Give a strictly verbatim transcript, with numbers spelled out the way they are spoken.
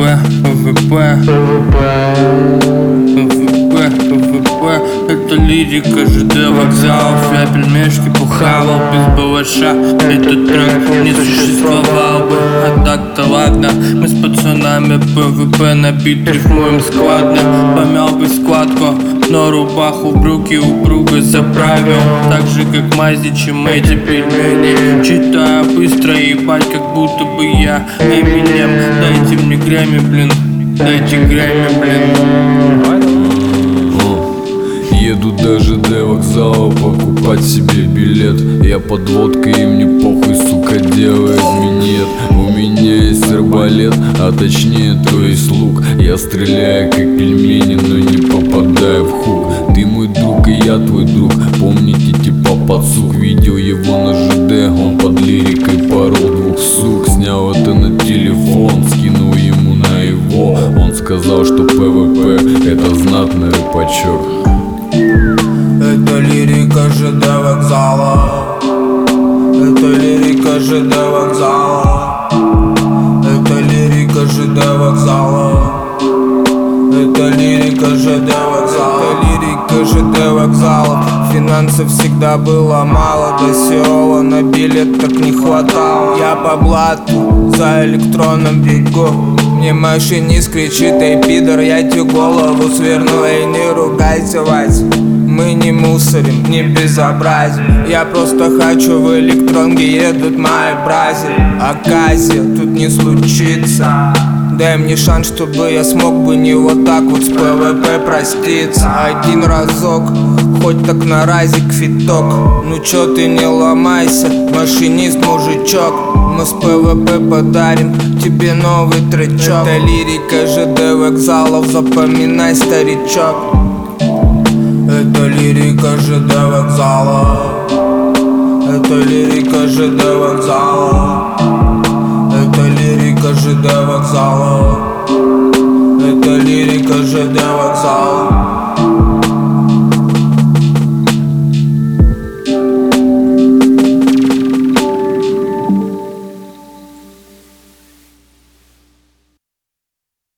ПВП, ПВП, ПВП. Это лирика ЖД вокзалов. Я пельмешки похавал без балаша. Этот трек не существовал бы. А так-то ладно, мы с пацанами ПВП набит, рифмуем складно. Помял бы складку, но рубаху в брюки упруго заправил. Так же как мази, чем эти пельмени. Читаю быстро, ебать, как будто бы я Эминем. Дайте мне Грэмми, блин, дайте Грэмми, блин. Еду до ЖД вокзала покупать себе билет. Я под водкой, и мне похуй, сука, делает минет. У меня есть арбалет, а точнее, то есть лук. Я стреляю как пельмени, но не попадаю в хук. Ты мой друг, и я твой друг. Помните, типа подсук. Видел его на ЖД, он под лирикой порол двух сук. Снял это на телефон, скинул ему на его. Он сказал, что ПВП это знатный рэпачок. Это лирика ЖД вокзала. Это лирика ЖД вокзала. Это лирика ЖД вокзала. Это лирика ЖД вокзала. Это лирика ЖД вокзала. Финансов всегда было мало. До Сеула на билет так не хватало. Я по блату за электроном бегу. Мне машинист кричит: эй, пидор, я тебе голову сверну. Эй, не ругайся, Вась, мы не мусорим, не безобразим. Я просто хочу, в электронке едут мои бразили. Оказия тут не случится. Дай мне шанс, чтобы я смог бы не вот так вот с ПВП проститься. Один разок, хоть так на разик фиток. Ну чё ты не ломайся, машинист мужичок. Мы с ПВП подарим тебе новый тречок. Это лирика ЖД вокзалов, запоминай, старичок. Это лирика ЖД вокзала. Это лирика ЖД вокзала. Это лирика ЖД вокзала. Это лирика ЖД вокзала.